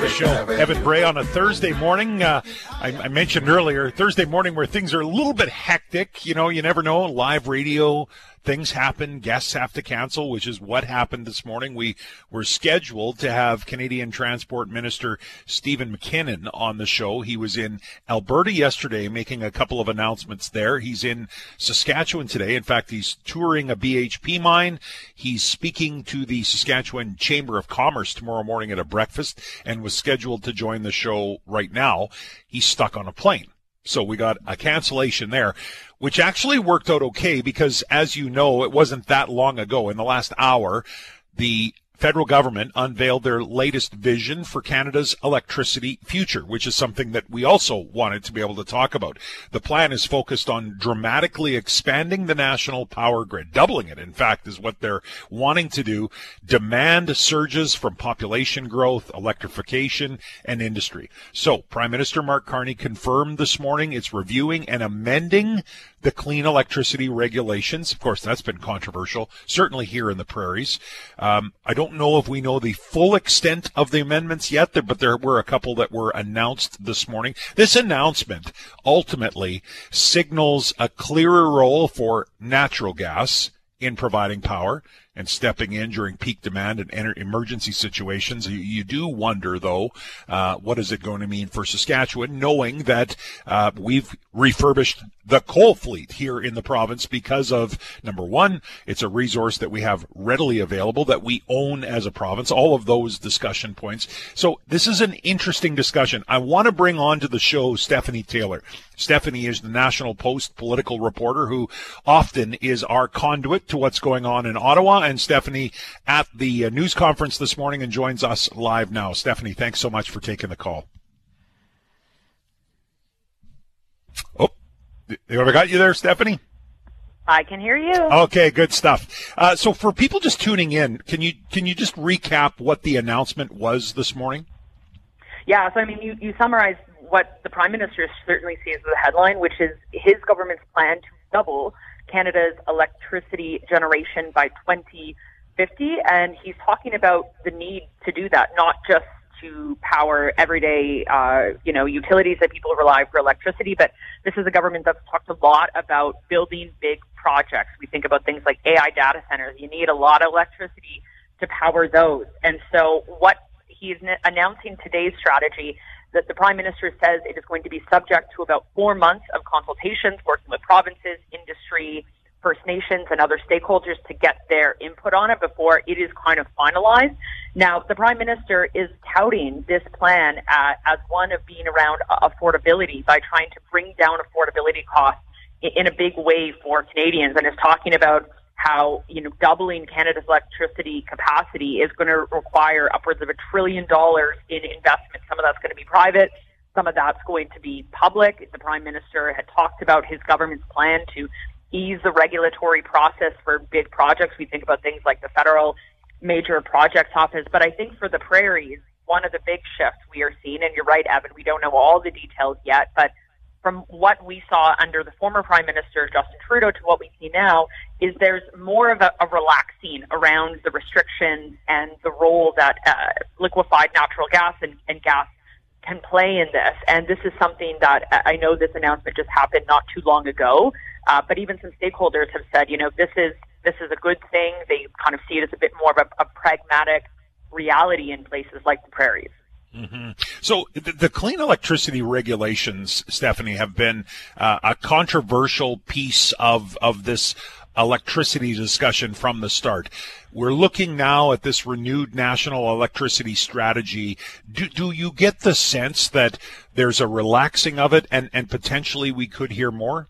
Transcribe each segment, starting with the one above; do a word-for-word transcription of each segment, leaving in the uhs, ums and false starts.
show. Evan Bray on a Thursday morning. Uh, I, I mentioned earlier, Thursday morning where things are a little bit hectic. You know, you never know. Live radio, things happen. Guests have to cancel, which is what happened this morning. We were scheduled to have Canadian Transport Minister Stephen McKinnon on the show. He was in Alberta yesterday making a couple of announcements there. He's in Saskatchewan today. In fact, he's touring a B H P mine. He's speaking to the Saskatchewan Chamber of Commerce tomorrow morning at a breakfast and was scheduled to join the show right now. He's stuck on a plane. So we got a cancellation there, which actually worked out okay because, as you know, it wasn't that long ago. In the last hour, the federal government unveiled their latest vision for Canada's electricity future, which is something that we also wanted to be able to talk about. The plan is focused on dramatically expanding the national power grid, doubling it, in fact, is what they're wanting to do. Demand surges from population growth, electrification, and industry. So Prime Minister Mark Carney confirmed this morning it's reviewing and amending the clean electricity regulations. Of course, that's been controversial, certainly here in the prairies. Um, I don't know if we know the full extent of the amendments yet, but there were a couple that were announced this morning. This announcement ultimately signals a clearer role for natural gas in providing power and stepping in during peak demand and ener- emergency situations. You, you do wonder, though, uh, what is it going to mean for Saskatchewan, knowing that uh, we've refurbished the coal fleet here in the province because of, number one, it's a resource that we have readily available, that we own as a province, all of those discussion points. So this is an interesting discussion. I want to bring on to the show Stephanie Taylor. Stephanie is the National Post political reporter who often is our conduit to what's going on in Ottawa. And Stephanie at the uh, news conference this morning and joins us live now. Stephanie, thanks so much for taking the call. Oh, have I got you there, Stephanie? I can hear you. Okay, good stuff. Uh, so for people just tuning in, can you can you just recap what the announcement was this morning? Yeah, so I mean, you, you summarized what the Prime Minister certainly sees as the headline, which is his government's plan to double Canada's electricity generation by twenty fifty, and he's talking about the need to do that, not just to power everyday, uh, you know, utilities that people rely for electricity, but this is a government that's talked a lot about building big projects. We think about things like A I data centers. You need a lot of electricity to power those, and so what he's n- announcing today's strategy that the Prime Minister says it is going to be subject to about four months of consultations, working with provinces, industry, First Nations, and other stakeholders to get their input on it before it is kind of finalized. Now, the Prime Minister is touting this plan uh, as one of being around affordability by trying to bring down affordability costs in, in a big way for Canadians, and is talking about how, you know, doubling Canada's electricity capacity is going to require upwards of a trillion dollars in investment. Some of that's going to be private. Some of that's going to be public. The Prime Minister had talked about his government's plan to ease the regulatory process for big projects. We think about things like the Federal Major Projects Office. But I think for the prairies, one of the big shifts we are seeing, and you're right, Evan, we don't know all the details yet, but from what we saw under the former Prime Minister, Justin Trudeau, to what we see now, is there's more of a, a relaxing around the restrictions and the role that uh, liquefied natural gas and, and gas can play in this. And this is something that uh, I know this announcement just happened not too long ago, uh, but even some stakeholders have said, you know, this is this is a good thing. They kind of see it as a bit more of a, a pragmatic reality in places like the prairies. Mm-hmm. So the, the clean electricity regulations, Stephanie, have been uh, a controversial piece of of this electricity discussion from the start. We're looking now at this renewed national electricity strategy. Do, do you get the sense that there's a relaxing of it and, and potentially we could hear more?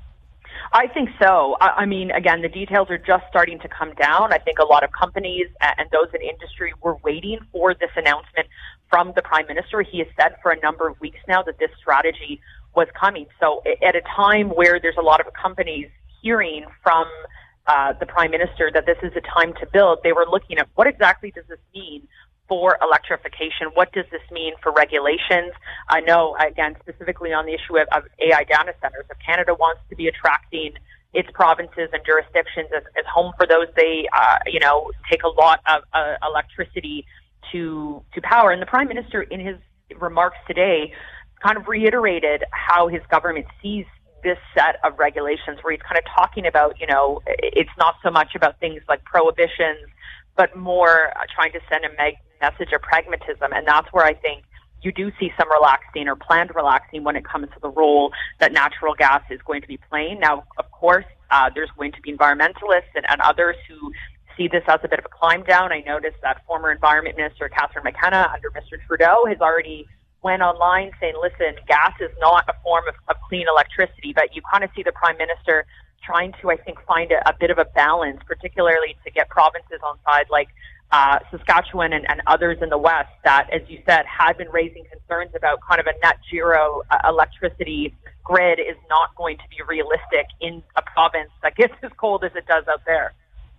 I think so. I, I mean, again, the details are just starting to come down. I think a lot of companies and those in industry were waiting for this announcement from the Prime Minister. He has said for a number of weeks now that this strategy was coming. So at a time where there's a lot of companies hearing from uh, the Prime Minister that this is a time to build, they were looking at what exactly does this mean for electrification? What does this mean for regulations? I know, again, specifically on the issue of, of A I data centers, if Canada wants to be attracting its provinces and jurisdictions as, as home for those, they, uh, you know, take a lot of uh, electricity to to power. And the Prime Minister, in his remarks today, kind of reiterated how his government sees this set of regulations, where he's kind of talking about, you know, it's not so much about things like prohibitions, but more uh, trying to send a meg- message of pragmatism. And that's where I think you do see some relaxing or planned relaxing when it comes to the role that natural gas is going to be playing. Now, of course, uh, there's going to be environmentalists and, and others who see this as a bit of a climb down. I noticed that former Environment Minister Catherine McKenna under Mister Trudeau has already went online saying, listen, gas is not a form of, of clean electricity, but you kind of see the Prime Minister trying to, I think, find a, a bit of a balance, particularly to get provinces on side like uh, Saskatchewan and, and others in the West that, as you said, had been raising concerns about kind of a net zero uh, electricity grid is not going to be realistic in a province that gets as cold as it does out there.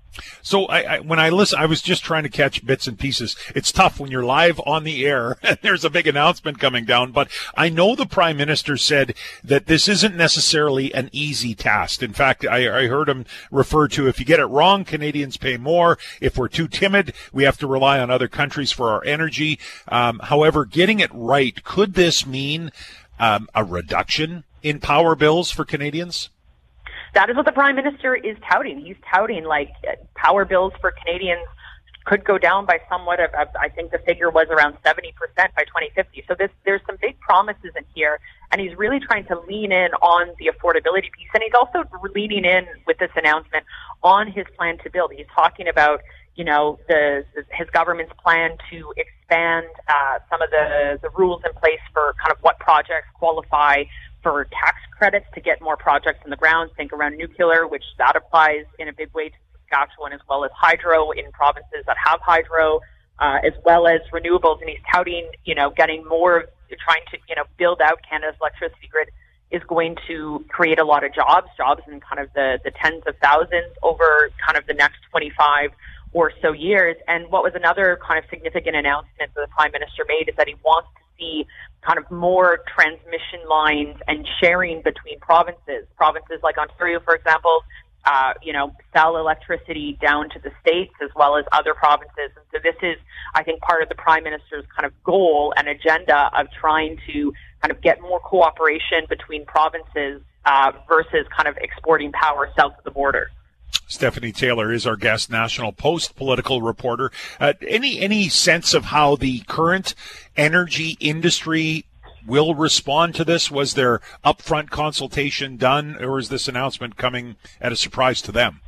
So I, I, when I listen, I was just trying to catch bits and pieces. It's tough when you're live on the air and there's a big announcement coming down. But I know the Prime Minister said that this isn't necessarily an easy task. In fact, I, I heard him refer to, if you get it wrong, Canadians pay more. If we're too timid, we have to rely on other countries for our energy. Um, however, getting it right, could this mean um, a reduction in power bills for Canadians? That is what the Prime Minister is touting. He's touting, like, power bills for Canadians could go down by somewhat of, of I think the figure was around seventy percent by twenty fifty. So this, there's some big promises in here, and he's really trying to lean in on the affordability piece. And he's also leaning in with this announcement on his plan to build. He's talking about, you know, the, the his government's plan to expand uh, some of the, the rules in place for kind of what projects qualify for tax credits to get more projects in the ground. Think around nuclear, which that applies in a big way to Saskatchewan, as well as hydro in provinces that have hydro, uh, as well as renewables. And he's touting, you know, getting more, trying to, you know, build out Canada's electricity grid is going to create a lot of jobs, jobs in kind of the, the tens of thousands over kind of the next twenty-five or so years. And what was another kind of significant announcement that the Prime Minister made is that he wants to see kind of more transmission lines and sharing between provinces. Provinces like Ontario, for example, uh, you know, sell electricity down to the states as well as other provinces. And so this is, I think, part of the Prime Minister's kind of goal and agenda of trying to kind of get more cooperation between provinces uh, versus kind of exporting power south of the border. Stephanie Taylor is our guest, National Post political reporter. Uh, any any sense of how the current energy industry will respond to this? Was there upfront consultation done, or is this announcement coming at a surprise to them?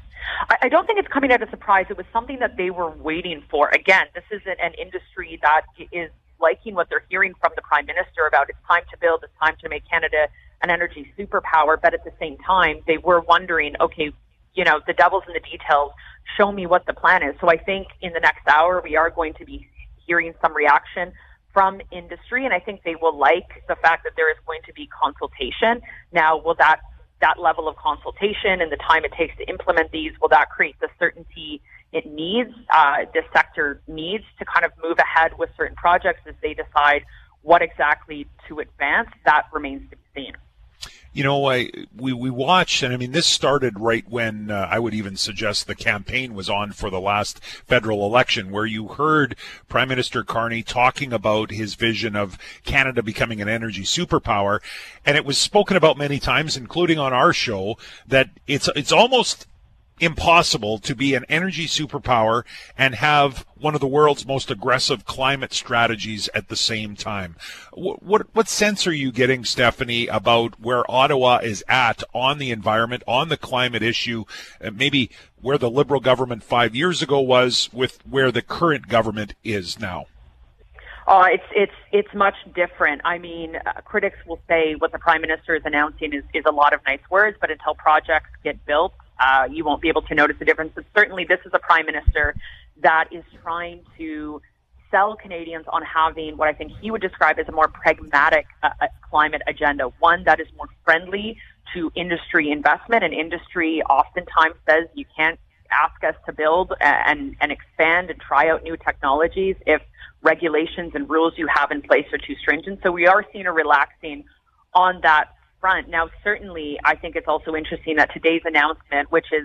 I don't think it's coming at a surprise. It was something that they were waiting for. Again, this is an industry that is liking what they're hearing from the Prime Minister about it's time to build, it's time to make Canada an energy superpower. But at the same time, they were wondering, okay, you know, the devil's in the details. Show me what the plan is. So I think in the next hour, we are going to be hearing some reaction from industry, and I think they will like the fact that there is going to be consultation. Now, will that that level of consultation and the time it takes to implement these, will that create the certainty it needs, uh, this sector needs to kind of move ahead with certain projects as they decide what exactly to advance? That remains to be seen. You know, I we, we watched, and I mean, this started right when uh, I would even suggest the campaign was on for the last federal election, where you heard Prime Minister Carney talking about his vision of Canada becoming an energy superpower. And it was spoken about many times, including on our show, that it's it's almost impossible to be an energy superpower and have one of the world's most aggressive climate strategies at the same time. What, what what sense are you getting, Stephanie, about where Ottawa is at on the environment, on the climate issue, uh, maybe where the Liberal government five years ago was with where the current government is now? Uh, it's it's it's much different. I mean, uh, critics will say what the Prime Minister is announcing is, is a lot of nice words, but until projects get built, Uh, you won't be able to notice the difference. But certainly this is a Prime Minister that is trying to sell Canadians on having what I think he would describe as a more pragmatic uh, climate agenda, one that is more friendly to industry investment. And industry oftentimes says you can't ask us to build and, and expand and try out new technologies if regulations and rules you have in place are too stringent. So we are seeing a relaxing on that front. Now, certainly, I think it's also interesting that today's announcement, which is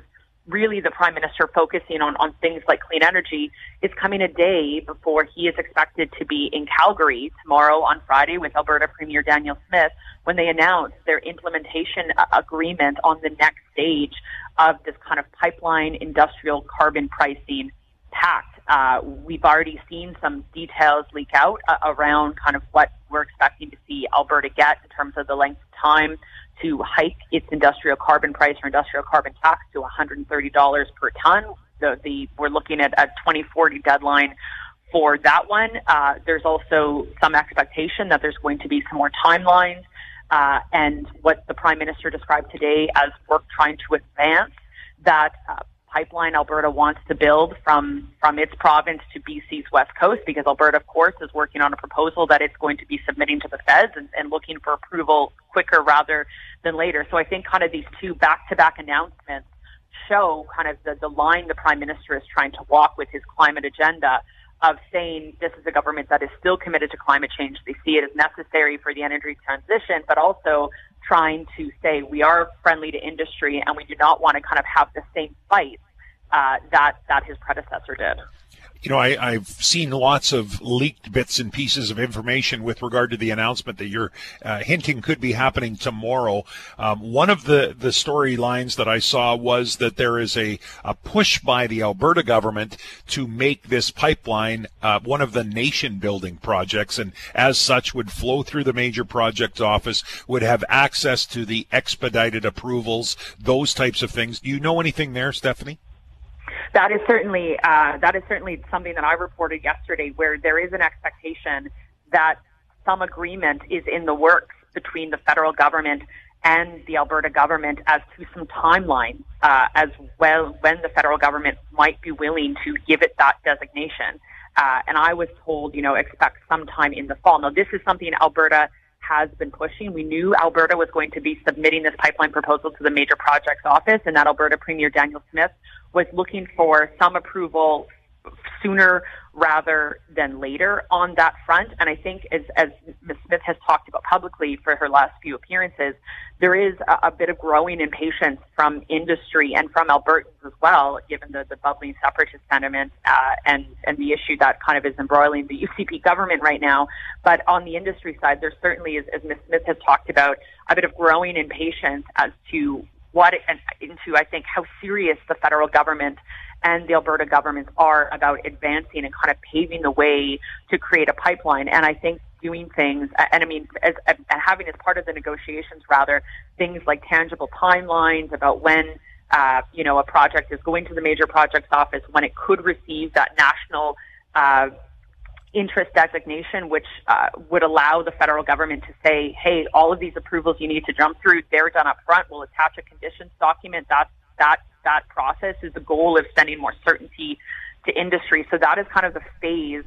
really the Prime Minister focusing on, on things like clean energy is coming a day before he is expected to be in Calgary tomorrow on Friday with Alberta Premier Danielle Smith when they announce their implementation agreement on the next stage of this kind of pipeline industrial carbon pricing pact. Uh, we've already seen some details leak out uh, around kind of what we're expecting to see Alberta get in terms of the length of time to hike its industrial carbon price or industrial carbon tax to one hundred thirty dollars per ton. The, the, we're looking at a twenty forty deadline for that one. Uh, there's also some expectation that there's going to be some more timelines. Uh, and what the Prime Minister described today as work trying to advance that uh, pipeline Alberta wants to build from, from its province to B C's west coast, because Alberta, of course, is working on a proposal that it's going to be submitting to the feds and, and looking for approval quicker rather than later. So I think kind of these two back-to-back announcements show kind of the, the line the Prime Minister is trying to walk with his climate agenda of saying this is a government that is still committed to climate change. They see it as necessary for the energy transition, but also trying to say we are friendly to industry and we do not want to kind of have the same fight uh, that, that his predecessor did. You know, I, I've seen lots of leaked bits and pieces of information with regard to the announcement that you're uh, hinting could be happening tomorrow. Um, one of the, the storylines that I saw was that there is a, a push by the Alberta government to make this pipeline uh, one of the nation-building projects, and as such would flow through the major projects office, would have access to the expedited approvals, those types of things. Do you know anything there, Stephanie? That is certainly uh, that is certainly something that I reported yesterday, where there is an expectation that some agreement is in the works between the federal government and the Alberta government as to some timeline uh, as well when the federal government might be willing to give it that designation. Uh, and I was told, you know, expect sometime in the fall. Now, this is something Alberta has been pushing. We knew Alberta was going to be submitting this pipeline proposal to the Major Projects Office, and that Alberta Premier Danielle Smith was looking for some approval sooner rather than later on that front. And I think as, as Miz Smith has talked about publicly for her last few appearances, there is a, a bit of growing impatience from industry and from Albertans as well, given the, the bubbling separatist sentiment uh, and, and the issue that kind of is embroiling the U C P government right now. But on the industry side, there certainly is, as Miz Smith has talked about, a bit of growing impatience as to what and into, I think, how serious the federal government and the Alberta governments are about advancing and kind of paving the way to create a pipeline. And I think doing things, and I mean, as, and having as part of the negotiations, rather, things like tangible timelines about when, uh, you know, a project is going to the Major Projects Office, when it could receive that national uh, interest designation, which uh, would allow the federal government to say, hey, all of these approvals you need to jump through, they're done up front. We'll attach a conditions document. That, that, that process is the goal of sending more certainty to industry. So that is kind of the phase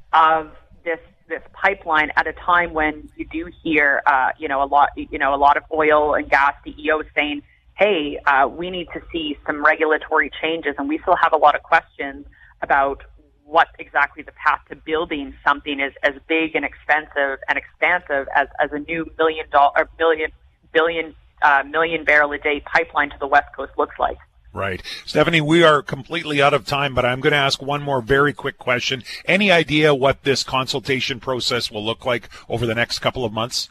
of this this pipeline at a time when you do hear, uh, you know, a lot, you know, a lot of oil and gas C E Os saying, hey, uh, we need to see some regulatory changes. And we still have a lot of questions about what exactly the path to building something is as big and expensive and expansive as, as a new million dollar, billion, billion, uh, million barrel a day pipeline to the West Coast looks like. Right. Stephanie, we are completely out of time, but I'm going to ask one more very quick question. Any idea what this consultation process will look like over the next couple of months?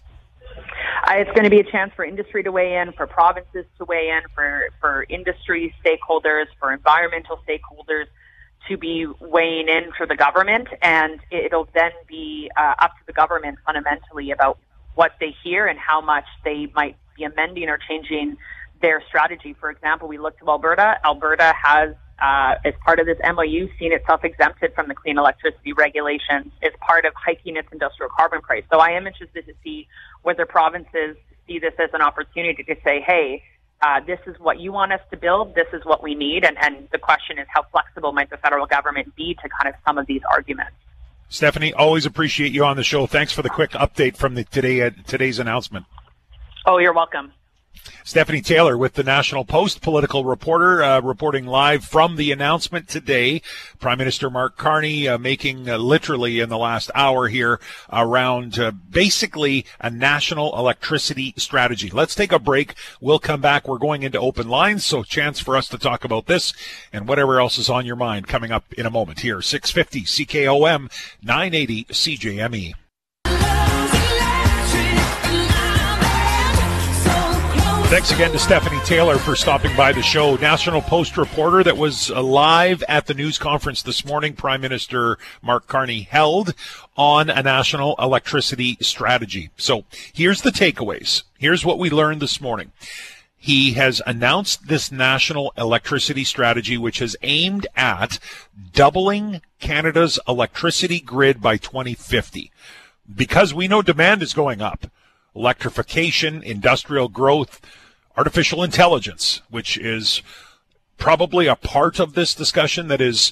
Uh, it's going to be a chance for industry to weigh in, for provinces to weigh in, for, for industry stakeholders, for environmental stakeholders to be weighing in for the government, and it'll then be uh, up to the government fundamentally about what they hear and how much they might be amending or changing their strategy. For example, we look to Alberta. Alberta has, uh, as part of this M O U, seen itself exempted from the clean electricity regulations as part of hiking its industrial carbon price. So I am interested to see whether provinces see this as an opportunity to say, hey, uh, this is what you want us to build, this is what we need, and, and the question is how flexible might the federal government be to kind of some of these arguments. Stephanie, always appreciate you on the show. Thanks for the quick update from the today uh, today's announcement. Oh, you're welcome. Stephanie Taylor with the National Post, political reporter, uh, reporting live from the announcement today. Prime Minister Mark Carney uh, making uh, literally in the last hour here around uh, basically a national electricity strategy. Let's take a break. We'll come back. We're going into open lines, so chance for us to talk about this and whatever else is on your mind coming up in a moment here. six fifty C K O M, nine eighty C J M E. Thanks again to Stephanie Taylor for stopping by the show. National Post reporter that was live at the news conference this morning Prime Minister Mark Carney held on a national electricity strategy. So here's the takeaways. Here's what we learned this morning. He has announced this national electricity strategy, which is aimed at doubling Canada's electricity grid by twenty fifty. Because we know demand is going up. Electrification, industrial growth, artificial intelligence, which is probably a part of this discussion that is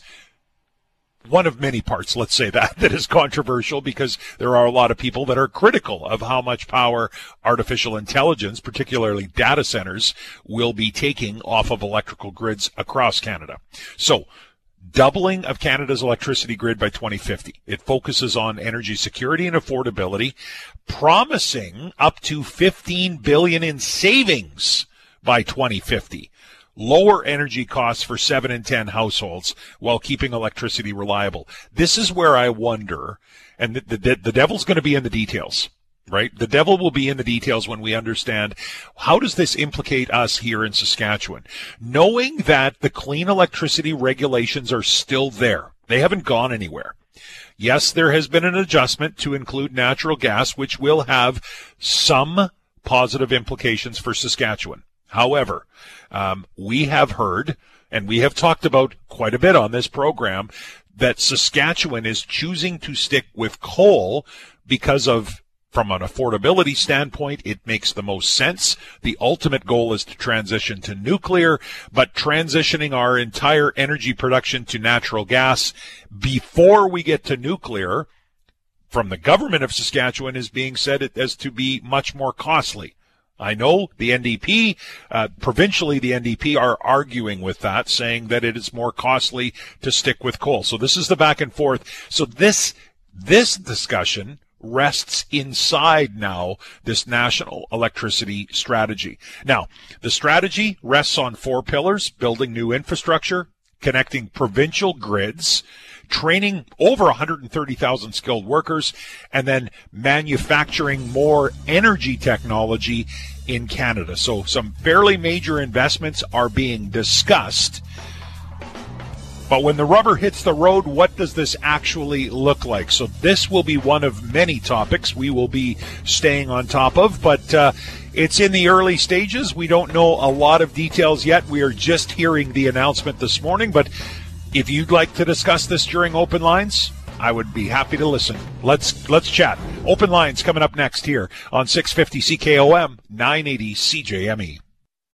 one of many parts, let's say that, that is controversial because there are a lot of people that are critical of how much power artificial intelligence, particularly data centers, will be taking off of electrical grids across Canada. So, doubling of Canada's electricity grid by twenty fifty. It focuses on energy security and affordability, promising up to fifteen billion dollars in savings by twenty fifty. Lower energy costs for seven in ten households while keeping electricity reliable. This is where I wonder, and the, the, the devil's going to be in the details. Right? The devil will be in the details when we understand how does this implicate us here in Saskatchewan. Knowing that the clean electricity regulations are still there. They haven't gone anywhere. Yes, there has been an adjustment to include natural gas, which will have some positive implications for Saskatchewan. However, um, we have heard, and we have talked about quite a bit on this program, that Saskatchewan is choosing to stick with coal because of from an affordability standpoint, it makes the most sense. The ultimate goal is to transition to nuclear, but transitioning our entire energy production to natural gas before we get to nuclear, from the government of Saskatchewan, is being said as to be much more costly. I know the N D P, uh, provincially the N D P are arguing with that, saying that it is more costly to stick with coal. So this is the back and forth. So this, this discussion rests inside now this national electricity strategy. Now, the strategy rests on four pillars: building new infrastructure, connecting provincial grids, training over one hundred thirty thousand skilled workers, and then manufacturing more energy technology in Canada. So some fairly major investments are being discussed. But when the rubber hits the road, what does this actually look like? So this will be one of many topics we will be staying on top of, but uh, it's in the early stages. We don't know a lot of details yet. We are just hearing the announcement this morning, but if you'd like to discuss this during Open Lines, I would be happy to listen. Let's let's chat. Open Lines coming up next here on six fifty C K O M, nine eighty C J M E.